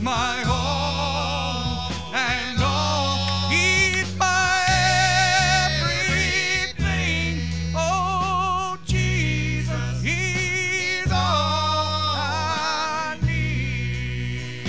my all and all. He's my everything. Oh, Jesus, He's all I need.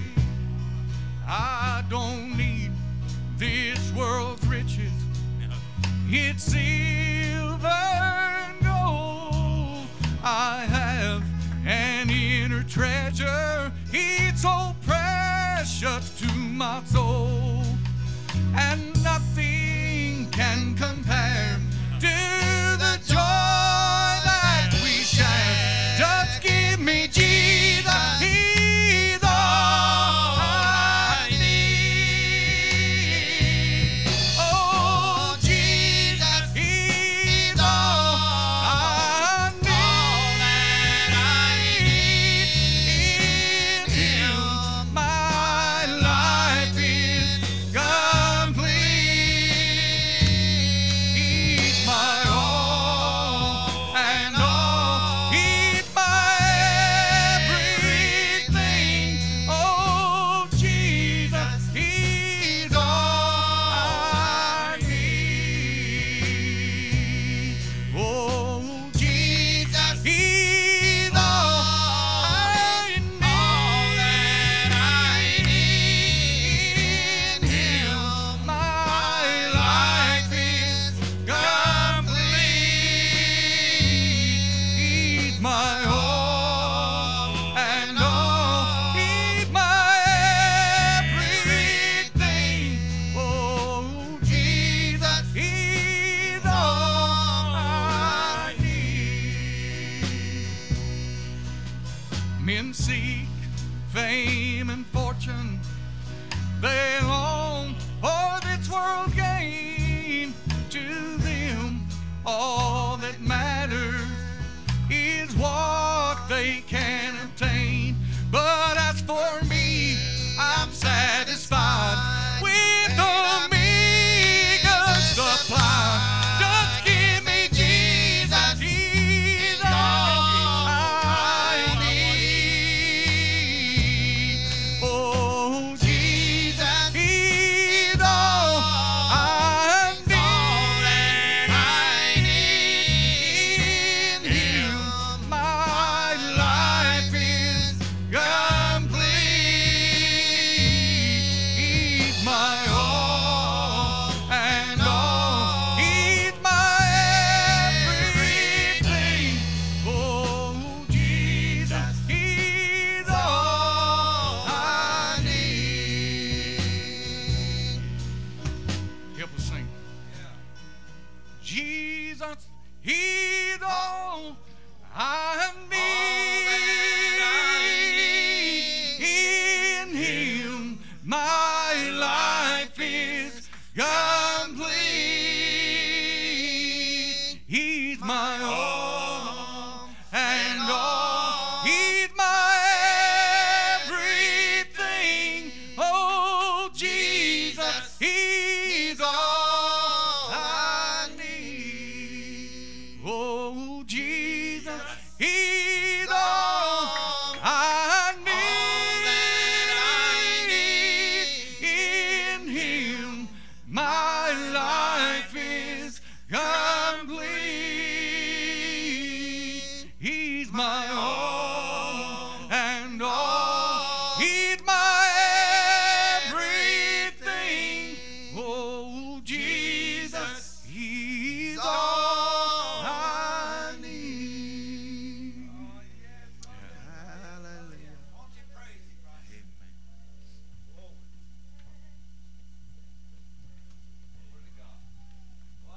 I don't need this world's riches. It's silver and gold. I have an inner treasure. It's so precious to my soul, and nothing can compare to the joy that we share. Just give me Jesus, He's all I need. Oh, Jesus, He's all I need. In Him, my life is complete. He's my all and all. He's my everything. Oh, Jesus, He's all I need. Oh, Jesus, He's all I need. In Him, my life is complete. He's my all and all. He's my everything. Oh, Jesus, He's all I need. Men seek fame and fortune. They